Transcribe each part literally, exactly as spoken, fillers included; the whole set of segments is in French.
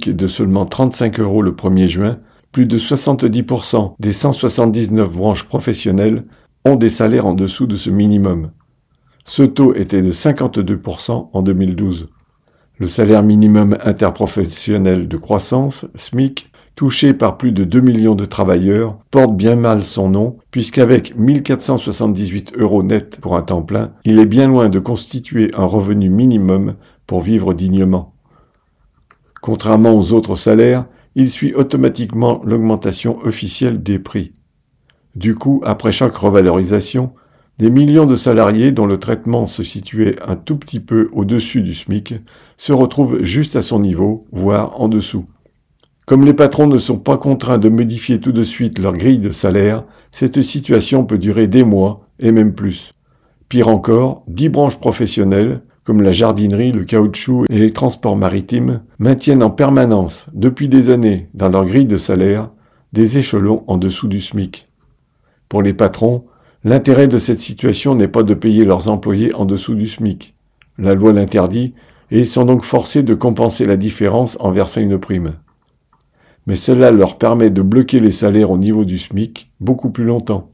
SMIC est de seulement trente-cinq euros le premier juin, plus de soixante-dix pour cent des cent soixante-dix-neuf branches professionnelles ont des salaires en dessous de ce minimum. Ce taux était de cinquante-deux pour cent en deux mille douze. Le salaire minimum interprofessionnel de croissance, SMIC, touché par plus de deux millions de travailleurs, porte bien mal son nom, puisqu'avec mille quatre cent soixante-dix-huit euros net pour un temps plein, il est bien loin de constituer un revenu minimum pour vivre dignement. Contrairement aux autres salaires, il suit automatiquement l'augmentation officielle des prix. Du coup, après chaque revalorisation, des millions de salariés dont le traitement se situait un tout petit peu au-dessus du SMIC se retrouvent juste à son niveau, voire en dessous. Comme les patrons ne sont pas contraints de modifier tout de suite leur grille de salaire, cette situation peut durer des mois et même plus. Pire encore, dix branches professionnelles, comme la jardinerie, le caoutchouc et les transports maritimes, maintiennent en permanence, depuis des années, dans leur grille de salaire, des échelons en dessous du SMIC. Pour les patrons, l'intérêt de cette situation n'est pas de payer leurs employés en dessous du SMIC. La loi l'interdit et ils sont donc forcés de compenser la différence en versant une prime. Mais cela leur permet de bloquer les salaires au niveau du SMIC beaucoup plus longtemps.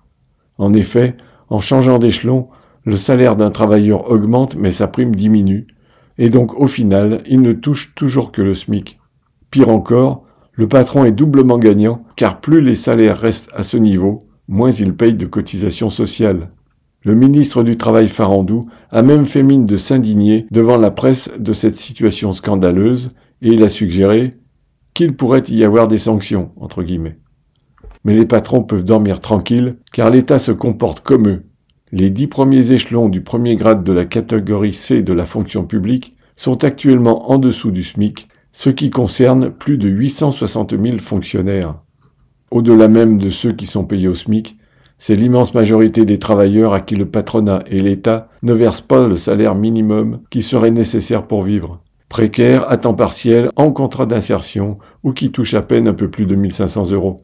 En effet, en changeant d'échelon, le salaire d'un travailleur augmente mais sa prime diminue, et donc au final, il ne touche toujours que le SMIC. Pire encore, le patron est doublement gagnant, car plus les salaires restent à ce niveau, moins il paye de cotisations sociales. Le ministre du Travail Farandou a même fait mine de s'indigner devant la presse de cette situation scandaleuse, et il a suggéré qu'il pourrait y avoir des sanctions, entre guillemets. Mais les patrons peuvent dormir tranquilles, car l'État se comporte comme eux. Les dix premiers échelons du premier grade de la catégorie C de la fonction publique sont actuellement en dessous du SMIC, ce qui concerne plus de huit cent soixante mille fonctionnaires. Au-delà même de ceux qui sont payés au SMIC, c'est l'immense majorité des travailleurs à qui le patronat et l'État ne versent pas le salaire minimum qui serait nécessaire pour vivre. Précaires, à temps partiel, en contrat d'insertion ou qui touchent à peine un peu plus de mille cinq cents euros.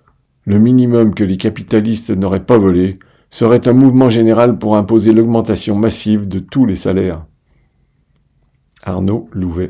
Le minimum que les capitalistes n'auraient pas volé serait un mouvement général pour imposer l'augmentation massive de tous les salaires. Arnaud Louvet.